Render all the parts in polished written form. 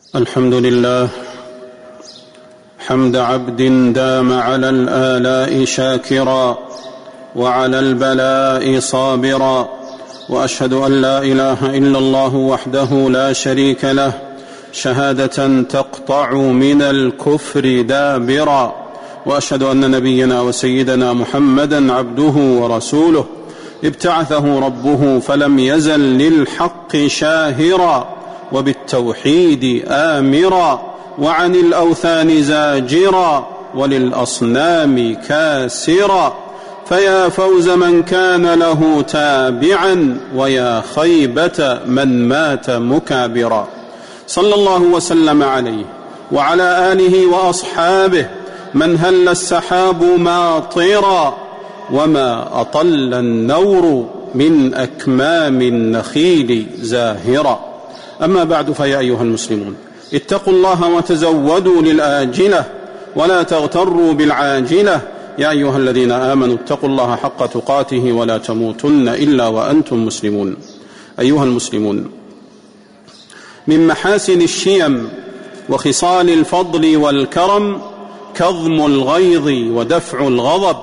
الحمد لله حمد عبد دام على الآلاء شاكرا وعلى البلاء صابرا، وأشهد أن لا إله إلا الله وحده لا شريك له شهادة تقطع من الكفر دابرا، وأشهد أن نبينا وسيدنا محمدا عبده ورسوله ابتعثه ربه فلم يزل للحق شاهرا وبالتوحيد آمرا وعن الأوثان زاجرا وللأصنام كاسرا، فيا فوز من كان له تابعا ويا خيبة من مات مكابرا. صلى الله وسلم عليه وعلى آله وأصحابه من هل السحاب ماطرا وما أطل النور من أكمام النخيل زاهرا. أما بعد، فيا أيها المسلمون اتقوا الله وتزودوا للآجلة ولا تغتروا بالعاجلة. يا أيها الذين آمنوا اتقوا الله حق تقاته ولا تموتن إلا وأنتم مسلمون. أيها المسلمون، من محاسن الشيم وخصال الفضل والكرم كظم الغيظ ودفع الغضب،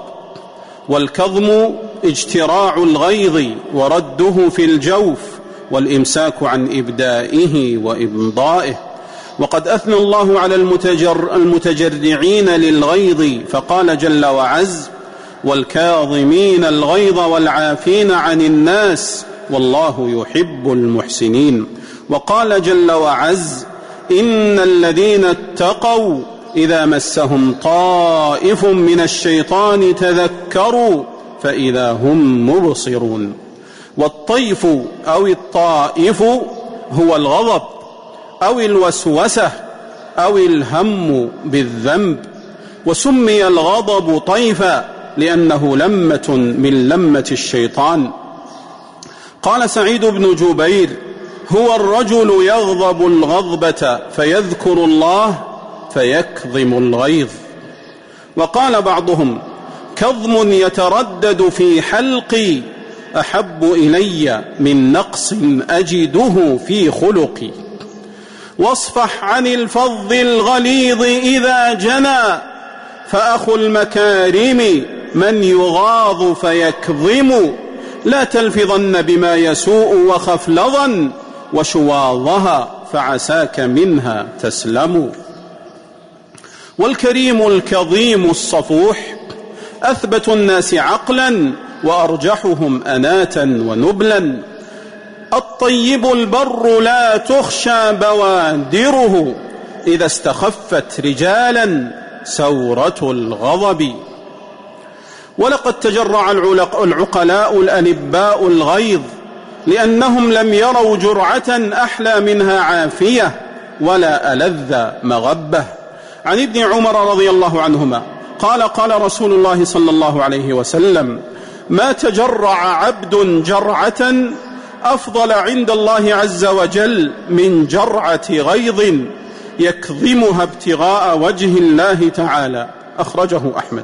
والكظم اجتراع الغيظ ورده في الجوف والإمساك عن إبدائه وإمضائه. وقد أثنى الله على المتجرعين للغيظ فقال جل وعز: والكاظمين الغيظ والعافين عن الناس والله يحب المحسنين. وقال جل وعز: إن الذين اتقوا إذا مسهم طائف من الشيطان تذكروا فإذا هم مبصرون. والطيف أو الطائف هو الغضب أو الوسوسة أو الهم بالذنب، وسمي الغضب طيفا لأنه لمة من لمة الشيطان. قال سعيد بن جبير: هو الرجل يغضب الغضبة فيذكر الله فيكظم الغيظ. وقال بعضهم: كظم يتردد في حلقي أحب إلي من نقص أجده في خلقي. واصفح عن الفظ الغليظ إذا جنى فأخو المكارم من يغاض فيكظم. لا تلفظن بما يسوء وخف لظا وشواظها فعساك منها تسلم. والكريم الكظيم الصفوح أثبت الناس عقلا وأرجحهم أناة ونبلا. الطيب البر لا تخشى بوادره إذا استخفت رجالا سورة الغضب. ولقد تجرع العقلاء الأنباء الغيظ لأنهم لم يروا جرعة أحلى منها عافية ولا ألذ مغبة. عن ابن عمر رضي الله عنهما قال: قال رسول الله صلى الله عليه وسلم: ما تجرع عبد جرعة أفضل عند الله عز وجل من جرعة غيظ يكظمها ابتغاء وجه الله تعالى. أخرجه أحمد.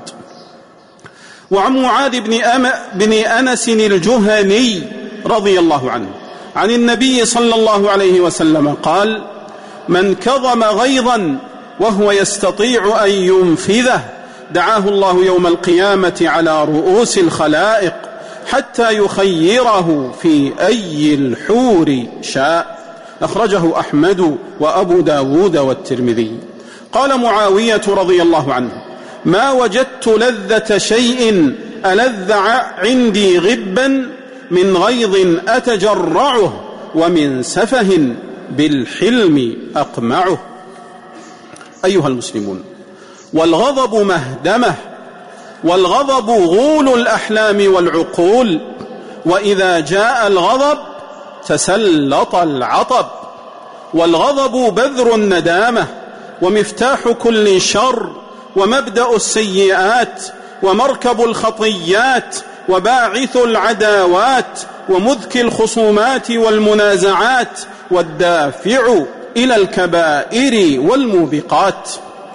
وعن معاذ بن أنس الجهني رضي الله عنه عن النبي صلى الله عليه وسلم قال: من كظم غيظا وهو يستطيع أن ينفذه دعاه الله يوم القيامة على رؤوس الخلائق حتى يخيره في أي الحور شاء. أخرجه أحمد وأبو داود والترمذي. قال معاوية رضي الله عنه: ما وجدت لذة شيء ألذ عندي غبا من غيظ أتجرعه ومن سفه بالحلم أقمعه. أيها المسلمون، والغضب مهدمة، والغضب غول الأحلام والعقول، وإذا جاء الغضب تسلط العطب. والغضب بذر الندامة ومفتاح كل شر ومبدأ السيئات ومركب الخطيات وباعث العداوات ومذكي الخصومات والمنازعات والدافع إلى الكبائر والموبقات.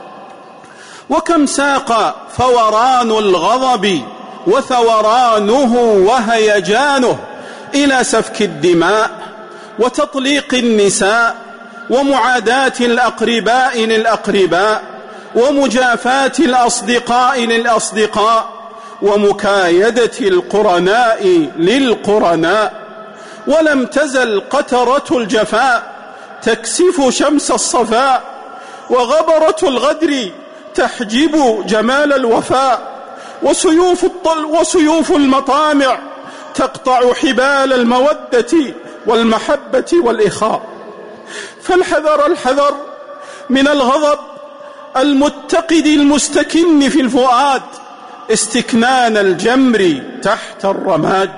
وكم ساق فوران الغضب وثورانه وهيجانه إلى سفك الدماء وتطليق النساء ومعاداة الأقرباء للأقرباء، ومجافاة الأصدقاء للأصدقاء، ومكايدة القرناء للقرناء. ولم تزل قترة الجفاء تكسف شمس الصفاء، وغبرة الغدر تحجب جمال الوفاء، وسيوف المطامع تقطع حبال المودة والمحبة والإخاء. فالحذر الحذر من الغضب المتقد المستكن في الفؤاد استكنان الجمر تحت الرماد.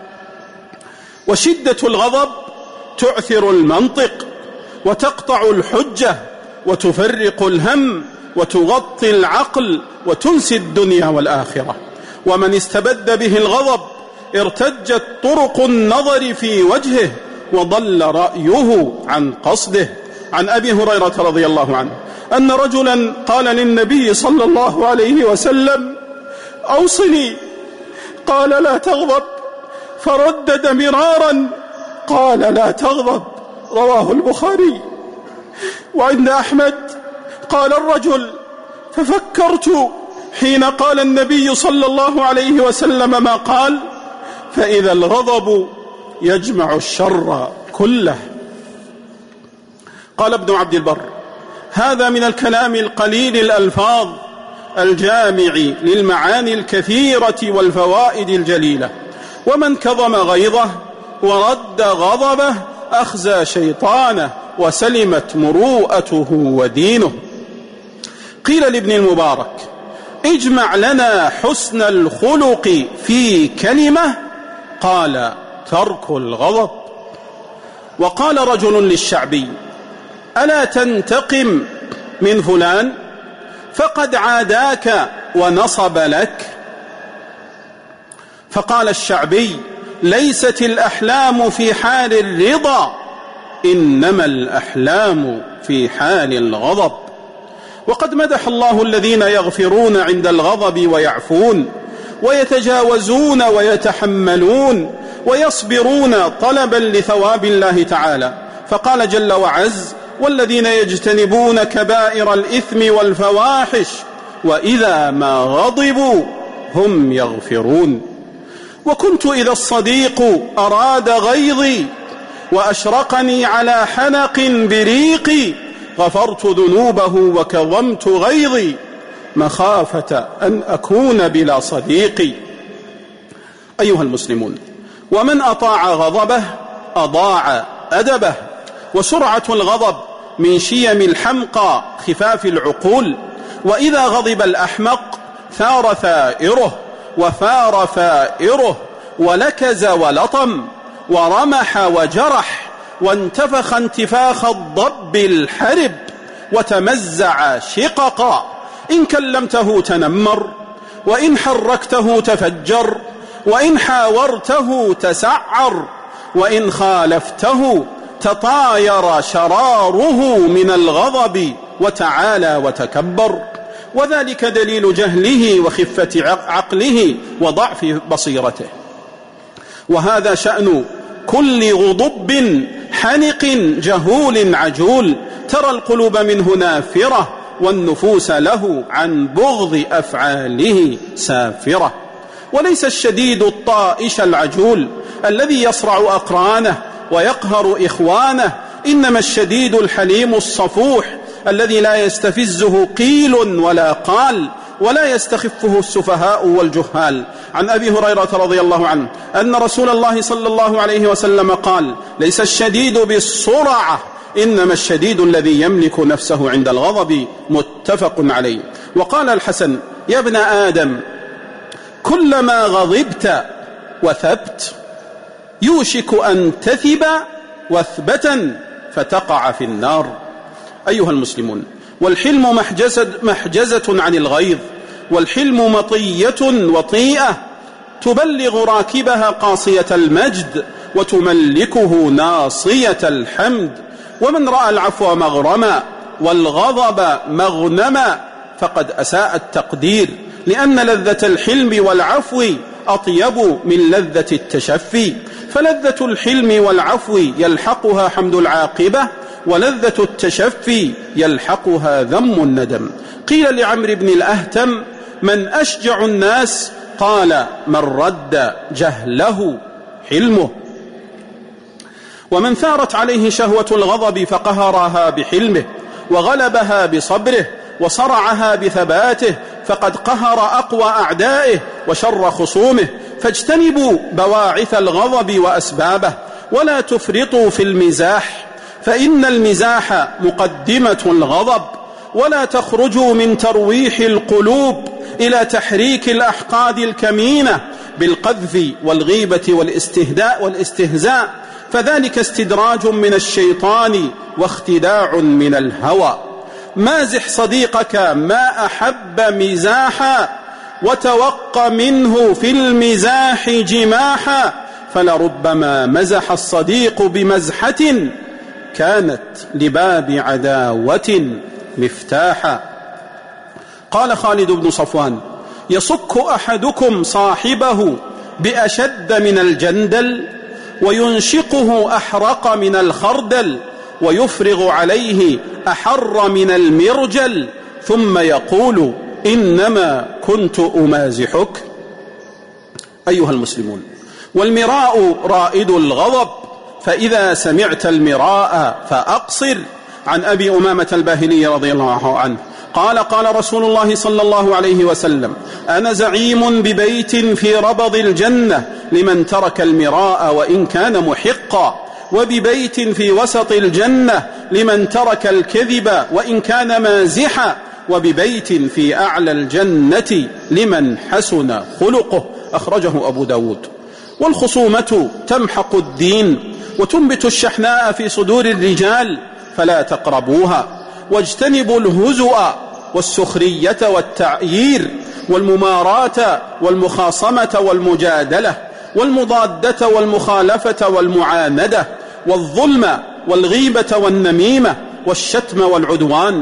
وشدة الغضب تعثر المنطق وتقطع الحجة وتفرق الهم وتغطي العقل وتنسي الدنيا والآخرة. ومن استبد به الغضب ارتجت طرق النظر في وجهه وضل رأيه عن قصده. عن أبي هريرة رضي الله عنه أن رجلا قال للنبي صلى الله عليه وسلم: أوصني. قال: لا تغضب. فردد مرارا: قال: لا تغضب. رواه البخاري. وعند أحمد قال الرجل: ففكرت حين قال النبي صلى الله عليه وسلم ما قال، فإذا الغضب يجمع الشر كله. قال ابن عبد البر: هذا من الكلام القليل الألفاظ الجامع للمعاني الكثيرة والفوائد الجليلة. ومن كظم غيظه ورد غضبه أخزى شيطانه وسلمت مروءته ودينه. قيل لابن المبارك: اجمع لنا حسن الخلق في كلمة. قال: ترك الغضب. وقال رجل للشعبي: ألا تنتقم من فلان فقد عاداك ونصب لك؟ فقال الشعبي: ليست الأحلام في حال الرضا، إنما الأحلام في حال الغضب. وقد مدح الله الذين يغفرون عند الغضب ويعفون ويتجاوزون ويتحملون ويصبرون طلبا لثواب الله تعالى، فقال جل وعز: والذين يجتنبون كبائر الإثم والفواحش وإذا ما غضبوا هم يغفرون. وكنت إذا الصديق أراد غيظي وأشرقني على حنق بريقي غفرت ذنوبه وكظمت غيظي مخافة أن أكون بلا صديقي. أيها المسلمون، ومن أطاع غضبه أضاع أدبه. وسرعة الغضب من شيم الحمقى خفاف العقول، وإذا غضب الأحمق ثار ثائره وفار فائره ولكز ولطم ورمح وجرح وانتفخ انتفاخ الضب الحرب وتمزع شققا. إن كلمته تنمر، وإن حركته تفجر، وإن حاورته تسعر، وإن خالفته تطاير شراره من الغضب وتعالى وتكبر. وذلك دليل جهله وخفة عقله وضعف بصيرته. وهذا شأن كل غضب حنق جهول عجول، ترى القلوب منه نافرة والنفوس له عن بغض أفعاله سافرة. وليس الشديد الطائش العجول الذي يصرع أقرانه ويقهر إخوانه، إنما الشديد الحليم الصفوح الذي لا يستفزه قيل ولا قال ولا يستخفه السفهاء والجهال. عن أبي هريرة رضي الله عنه أن رسول الله صلى الله عليه وسلم قال: ليس الشديد بالسرعة، إنما الشديد الذي يملك نفسه عند الغضب. متفق عليه. وقال الحسن: يا ابن آدم، كلما غضبت وثبت يوشك أن تثب وثبة فتقع في النار. أيها المسلمون، والحلم محجزة عن الغيظ، والحلم مطية وطيئة تبلغ راكبها قاصية المجد وتملكه ناصية الحمد. ومن رأى العفو مغرما والغضب مغنما فقد أساء التقدير، لأن لذة الحلم والعفو أطيب من لذة التشفي. فلذة الحلم والعفو يلحقها حمد العاقبة، ولذة التشفي يلحقها ذم الندم. قيل لعمرو بن الأهتم: من أشجع الناس؟ قال: من رد جهله حلمه. ومن ثارت عليه شهوة الغضب فقهرها بحلمه وغلبها بصبره وصرعها بثباته فقد قهر أقوى أعدائه وشر خصومه. فاجتنبوا بواعث الغضب وأسبابه، ولا تفرطوا في المزاح، فإن المزاح مقدمة الغضب. ولا تخرجوا من ترويح القلوب إلى تحريك الأحقاد الكمينة بالقذف والغيبة والاستهزاء، فذلك استدراج من الشيطان واختداع من الهوى. مازح صديقك ما أحب مزاحا، وتوق منه في المزاح جماحا، فلربما مزح الصديق بمزحة كانت لباب عداوة مفتاحا. قال خالد بن صفوان: يصك أحدكم صاحبه بأشد من الجندل، وينشقه أحرق من الخردل، ويفرغ عليه أحر من المرجل، ثم يقول: إنما كنت أمازحك. أيها المسلمون، والمراء رائد الغضب، فإذا سمعت المراء فأقصر. عن أبي أمامة الباهلي رضي الله عنه قال: قال رسول الله صلى الله عليه وسلم: أنا زعيم ببيت في ربض الجنة لمن ترك المراء وإن كان محقا، وببيت في وسط الجنة لمن ترك الكذب وإن كان مازحا، وببيت في أعلى الجنة لمن حسن خلقه. أخرجه أبو داود. والخصومة تمحق الدين وتنبت الشحناء في صدور الرجال، فلا تقربوها. واجتنبوا الهزؤ والسخرية والتعيير والمماراة والمخاصمة والمجادلة والمضادة والمخالفة والمعاندة والظلم والغيبة والنميمة والشتم والعدوان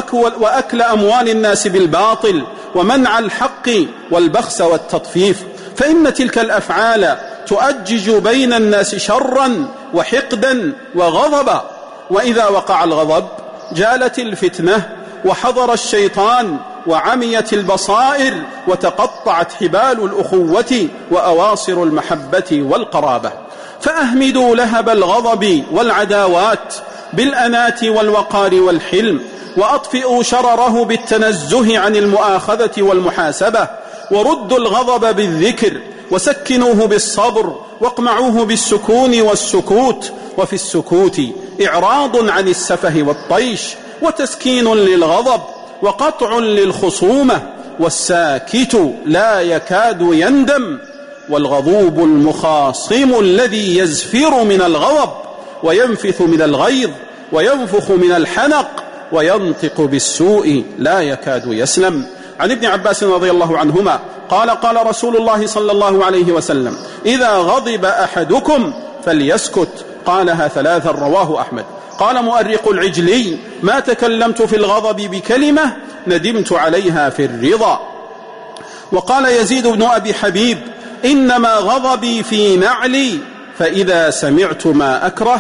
وأكل أموال الناس بالباطل ومنع الحق والبخس والتطفيف، فإن تلك الأفعال تؤجج بين الناس شرا وحقدا وغضبا. وإذا وقع الغضب جالت الفتنة وحضر الشيطان وعميت البصائر وتقطعت حبال الأخوة وأواصر المحبة والقرابة. فأهمدوا لهب الغضب والعداوات بالأنات والوقار والحلم، وأطفئوا شرره بالتنزه عن المؤاخذة والمحاسبة، وردوا الغضب بالذكر، وسكنوه بالصبر، واقمعوه بالسكون والسكوت. وفي السكوت إعراض عن السفه والطيش، وتسكين للغضب، وقطع للخصومة. والساكت لا يكاد يندم، والغضوب المخاصم الذي يزفر من الغضب وينفث من الغيظ وينفخ من الحنق وينطق بالسوء لا يكاد يسلم. عن ابن عباس رضي الله عنهما قال: قال رسول الله صلى الله عليه وسلم: إذا غضب أحدكم فليسكت. قالها ثلاثا، رواه أحمد. قال مؤرق العجلي: ما تكلمت في الغضب بكلمة ندمت عليها في الرضا. وقال يزيد بن أبي حبيب: إنما غضبي في نعلي، فإذا سمعت ما أكره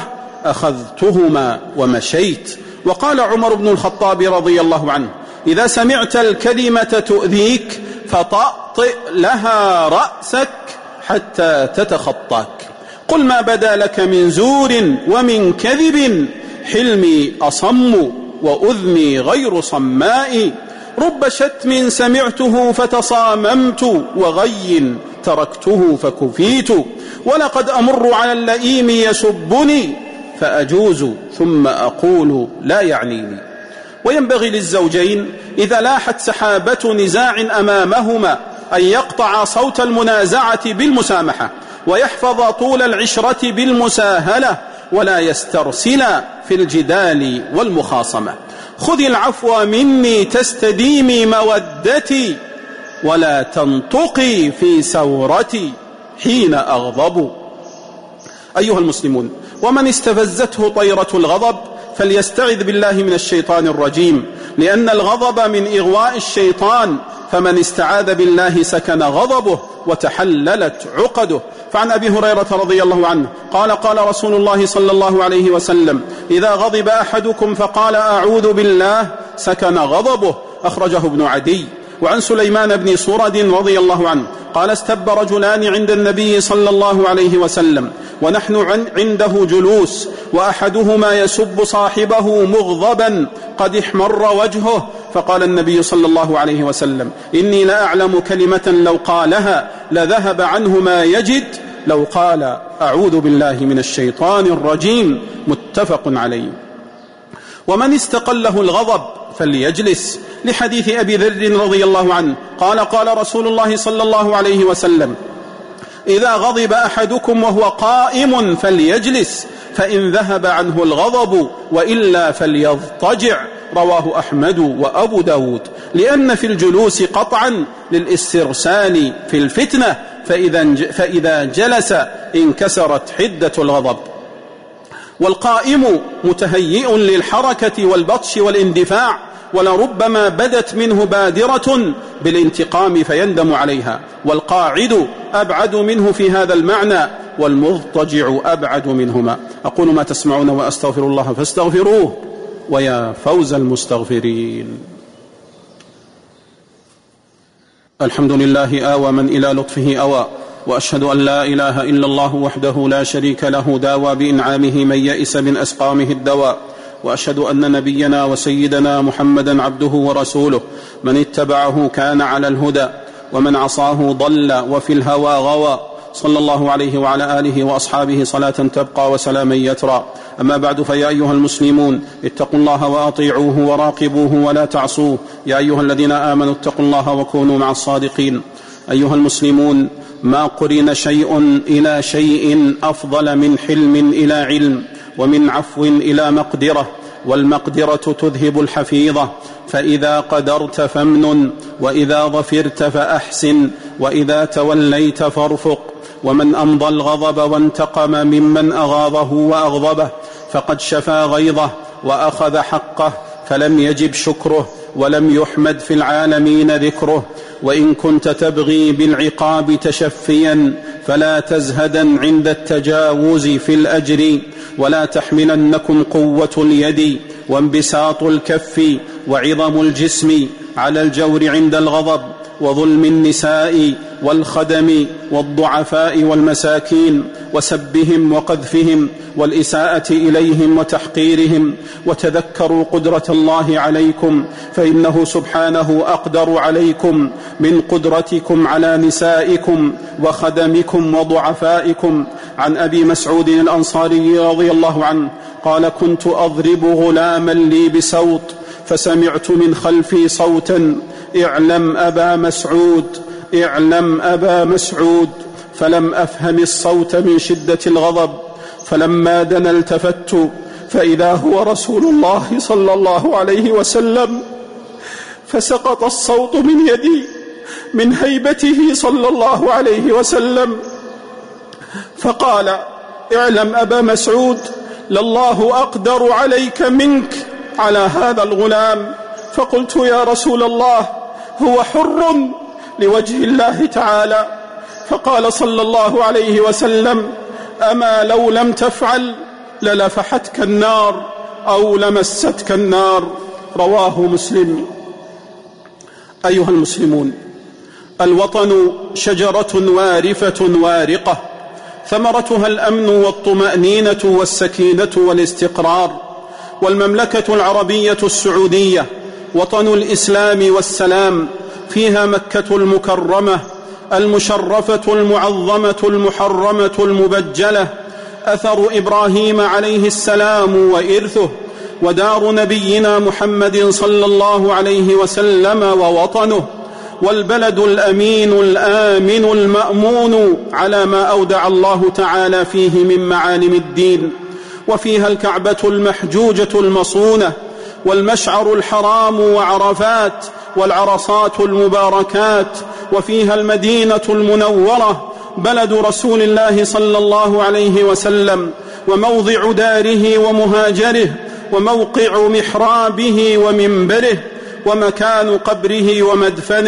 أخذتهما ومشيت. وقال عمر بن الخطاب رضي الله عنه: إذا سمعت الكلمة تؤذيك فطأطئ لها رأسك حتى تتخطاك. قل ما بدا لك من زور ومن كذب، حلمي أصم وأذني غير صماء. رب شتم سمعته فتصاممت، وغي تركته فكفيت. ولقد أمر على اللئيم يسبني فأجوز ثم أقول لا يعنيني. وينبغي للزوجين إذا لاحت سحابة نزاع أمامهما أن يقطع صوت المنازعة بالمسامحة، ويحفظ طول العشرة بالمساهلة، ولا يسترسلا في الجدال والمخاصمة. خذ العفو مني تستديمي مودتي، ولا تنطقي في سورتي حين أغضب. أيها المسلمون، ومن استفزته طيرة الغضب فليستعذ بالله من الشيطان الرجيم، لأن الغضب من إغواء الشيطان فمن استعاذ بالله سكن غضبه وتحللت عقده. فعن أبي هريرة رضي الله عنه قال قال رسول الله صلى الله عليه وسلم: إذا غضب أحدكم فقال أعوذ بالله سكن غضبه، أخرجه ابن عدي. وعن سليمان بن صرد رضي الله عنه قال: استب رجلان عند النبي صلى الله عليه وسلم ونحن عنده جلوس، وأحدهما يسب صاحبه مغضبا قد احمر وجهه، فقال النبي صلى الله عليه وسلم: إني لأعلم كلمة لو قالها لذهب عنه ما يجد، لو قال أعوذ بالله من الشيطان الرجيم، متفق عليه. ومن استقله الغضب فليجلس، لحديث أبي ذر رضي الله عنه قال قال رسول الله صلى الله عليه وسلم: إذا غضب أحدكم وهو قائم فليجلس، فإن ذهب عنه الغضب وإلا فليضطجع، رواه أحمد وأبو داود، لأن في الجلوس قطعا للاسترسال في الفتنة، فإذا جلس انكسرت حدة الغضب. والقائم متهيئ للحركة والبطش والاندفاع، ولربما بدت منه بادرة بالانتقام فيندم عليها، والقاعد أبعد منه في هذا المعنى، والمضطجع أبعد منهما. أقول ما تسمعون وأستغفر الله فاستغفروه، ويا فوز المستغفرين. الحمد لله آوى من إلى لطفه أوى، وأشهد أن لا إله إلا الله وحده لا شريك له داوى بإنعامه من يئس من أسقامه الدواء، وأشهد أن نبينا وسيدنا محمدا عبده ورسوله، من اتبعه كان على الهدى ومن عصاه ضل وفي الهوى غوى، صلى الله عليه وعلى آله وأصحابه صلاة تبقى وسلاما يترى. أما بعد، فيا أيها المسلمون اتقوا الله وأطيعوه وراقبوه ولا تعصوه، يا أيها الذين آمنوا اتقوا الله وكونوا مع الصادقين. أيها المسلمون، ما قرن شيء إلى شيء أفضل من حلم إلى علم، ومن عفو إلى مقدرة، والمقدرة تذهب الحفيظة، فإذا قدرت فامنن، وإذا ظفرت فأحسن، وإذا توليت فارفق. ومن أمضى الغضب وانتقم ممن أغاظه وأغضبه فقد شفى غيظه وأخذ حقه، فلم يجب شكره ولم يحمد في العالمين ذكره. وإن كنت تبغي بالعقاب تشفيا فلا تزهدا عند التجاوز في الأجر، ولا تحملنكم قوة اليد وانبساط الكف وعظم الجسم على الجور عند الغضب، وظلم النساء والخدم والضعفاء والمساكين، وسبهم وقذفهم والإساءة إليهم وتحقيرهم. وتذكروا قدرة الله عليكم، فإنه سبحانه أقدر عليكم من قدرتكم على نسائكم وخدمكم وضعفائكم. عن أبي مسعود الأنصاري رضي الله عنه قال: كنت أضرب غلاما لي بسوط، فسمعت من خلفي صوتا: اعلم أبا مسعود، اعلم أبا مسعود، فلم أفهم الصوت من شدة الغضب، فلما دنا التفت فإذا هو رسول الله صلى الله عليه وسلم، فسقط الصوت من يدي من هيبته صلى الله عليه وسلم، فقال: اعلم أبا مسعود، لله أقدر عليك منك على هذا الغلام. فقلت: يا رسول الله، هو حر لوجه الله تعالى. فقال صلى الله عليه وسلم: أما لو لم تفعل للفحتك النار أو لمستك النار، رواه مسلم. أيها المسلمون، الوطن شجرة وارفة وارقة، ثمرتها الأمن والطمأنينة والسكينة والاستقرار. والمملكة العربية السعودية وطن الإسلام والسلام، فيها مكة المكرمة المشرفة المعظمة المحرمة المبجلة، أثر إبراهيم عليه السلام وإرثه، ودار نبينا محمد صلى الله عليه وسلم ووطنه، والبلد الأمين الآمن المأمون على ما أودع الله تعالى فيه من معالم الدين. وفيها الكعبة المحجوجة المصونة، والمشعر الحرام وعرفات والعرصات المباركات، وفيها المدينة المنورة بلد رسول الله صلى الله عليه وسلم، وموضع داره ومهاجره، وموقع محرابه ومنبره، ومكان قبره ومدفنه.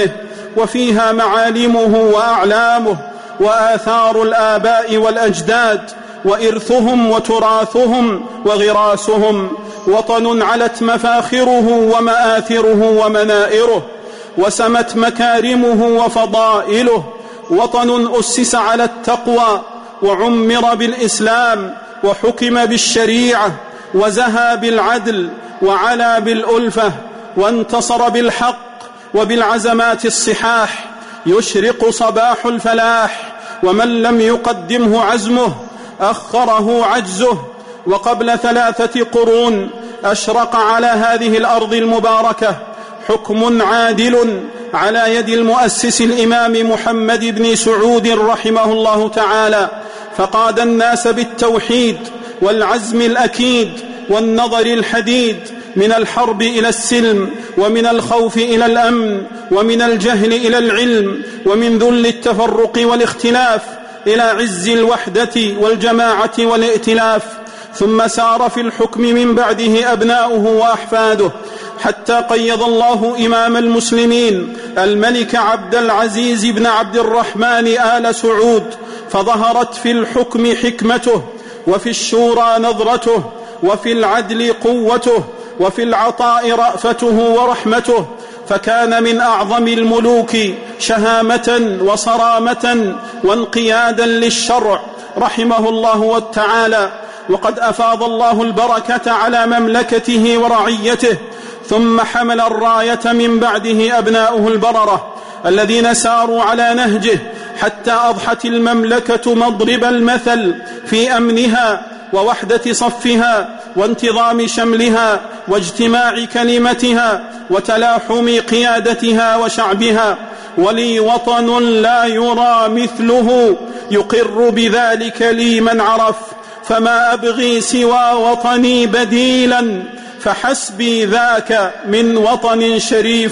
وفيها معالمه وأعلامه وآثار الآباء والأجداد وإرثهم وتراثهم وغراسهم، وطن علت مفاخره ومآثره ومنائره وسمت مكارمه وفضائله، وطن أسس على التقوى وعمر بالإسلام وحكم بالشريعة وزهى بالعدل وعلا بالألفة وانتصر بالحق وبالعزمات الصحاح. يشرق صباح الفلاح، ومن لم يقدمه عزمه أخره عجزه. وقبل 3 قرون أشرق على هذه الأرض المباركة حكم عادل على يد المؤسس الإمام محمد بن سعود رحمه الله تعالى، فقاد الناس بالتوحيد والعزم الأكيد والنظر الحديد، من الحرب إلى السلم، ومن الخوف إلى الأمن، ومن الجهل إلى العلم، ومن ذل التفرق والاختلاف إلى عز الوحدة والجماعة والائتلاف. ثم سار في الحكم من بعده أبناؤه وأحفاده، حتى قيض الله إمام المسلمين الملك عبد العزيز بن عبد الرحمن آل سعود، فظهرت في الحكم حكمته، وفي الشورى نظرته، وفي العدل قوته، وفي العطاء رأفته ورحمته، فكان من أعظم الملوك شهامة وصرامة وانقيادا للشرع رحمه الله تعالى. وقد أفاض الله البركة على مملكته ورعيته، ثم حمل الراية من بعده أبناؤه البررة الذين ساروا على نهجه، حتى أضحت المملكة مضرب المثل في أمنها ووحدة صفها وانتظام شملها واجتماع كلمتها وتلاحم قيادتها وشعبها. ولي وطن لا يرى مثله، يقر بذلك لي من عرف، فما أبغي سوى وطني بديلا، فحسبي ذاك من وطن شريف.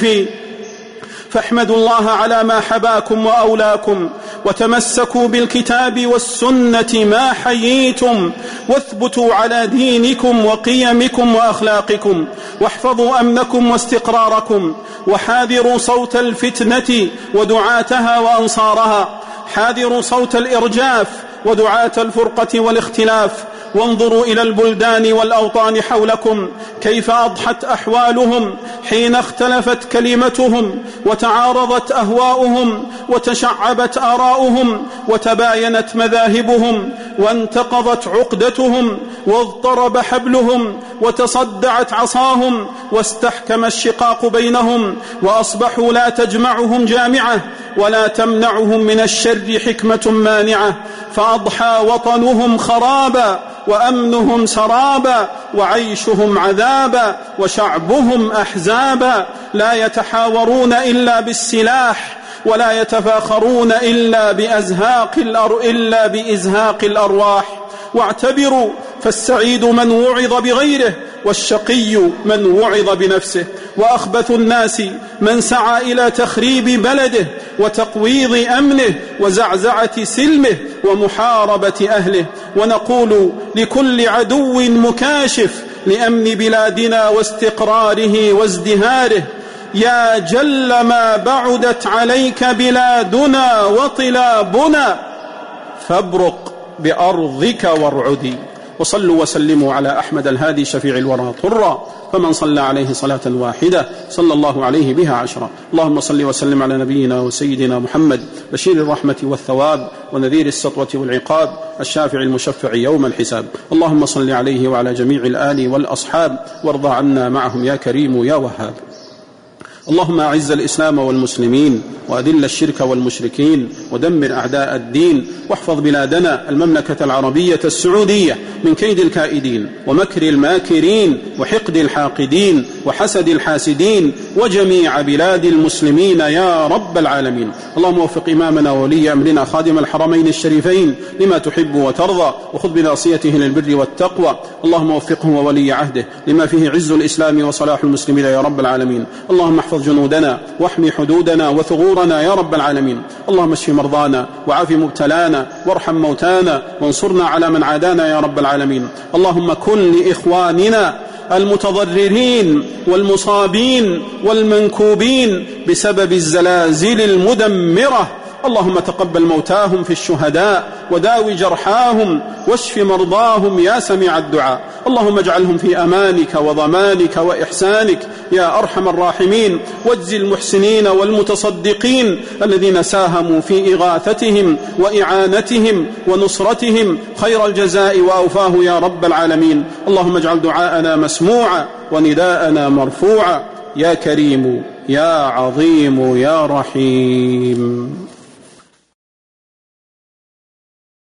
فاحمدوا الله على ما حباكم وأولاكم، وتمسكوا بالكتاب والسنة ما حييتم، واثبتوا على دينكم وقيمكم وأخلاقكم، واحفظوا أمنكم واستقراركم، وحاذروا صوت الفتنة ودعاتها وأنصارها، حاذروا صوت الإرجاف ودعاة الفرقة والاختلاف. وانظروا إلى البلدان والأوطان حولكم كيف أضحت أحوالهم حين اختلفت كلمتهم وتعارضت أهواؤهم وتشعبت آراؤهم وتباينت مذاهبهم وانتقضت عقدتهم واضطرب حبلهم وتصدعت عصاهم واستحكم الشقاق بينهم، وأصبحوا لا تجمعهم جامعة ولا تمنعهم من الشر حكمة مانعة، فأضحى وطنهم خرابا وأمنهم سرابا وعيشهم عذابا وشعبهم أحزابا، لا يتحاورون إلا بالسلاح ولا يتفاخرون إلا بإزهاق الأرواح. واعتبروا، فالسعيد من وعظ بغيره، والشقي من وعظ بنفسه، وأخبث الناس من سعى إلى تخريب بلده وتقويض أمنه وزعزعة سلمه ومحاربة أهله. ونقول لكل عدو مكاشف لأمن بلادنا واستقراره وازدهاره: يا جل ما بعدت عليك بلادنا وطلابنا، فابرق بأرضك وارعدي. وصلوا وسلموا على أحمد الهادي شفيع الورى طرا، فمن صلى عليه صلاة واحدة صلى الله عليه بها 10. اللهم صل وسلم على نبينا وسيدنا محمد بشير الرحمة والثواب ونذير السطوة والعقاب، الشافع المشفع يوم الحساب. اللهم صل عليه وعلى جميع الآل والأصحاب، وارض عنا معهم يا كريم يا وهاب. اللهم أعز الإسلام والمسلمين، وأذل الشرك والمشركين، ودمر أعداء الدين، واحفظ بلادنا المملكة العربية السعودية من كيد الكائدين ومكر الماكرين وحقد الحاقدين وحسد الحاسدين، وجميع بلاد المسلمين يا رب العالمين. اللهم وفق إمامنا وولي أمرنا خادم الحرمين الشريفين لما تحب وترضى، وخذ بناصيته للبر والتقوى. اللهم وفقه وولي عهده لما فيه عز الإسلام وصلاح المسلمين يا رب العالمين. اللهم احفظ جنودنا واحمي حدودنا وثغورنا يا رب العالمين. اللهم اشف مرضانا وعاف مبتلانا وارحم موتانا وانصرنا على من عادانا يا رب العالمين. اللهم كن لإخواننا المتضررين والمصابين والمنكوبين بسبب الزلازل المدمرة. اللهم تقبل موتاهم في الشهداء وداوي جرحاهم واشف مرضاهم يا سميع الدعاء. اللهم اجعلهم في أمانك وضمانك وإحسانك يا أرحم الراحمين، واجزي المحسنين والمتصدقين الذين ساهموا في إغاثتهم وإعانتهم ونصرتهم خير الجزاء وأوفاه يا رب العالمين. اللهم اجعل دعاءنا مسموعا ونداءنا مرفوعا يا كريم يا عظيم يا رحيم.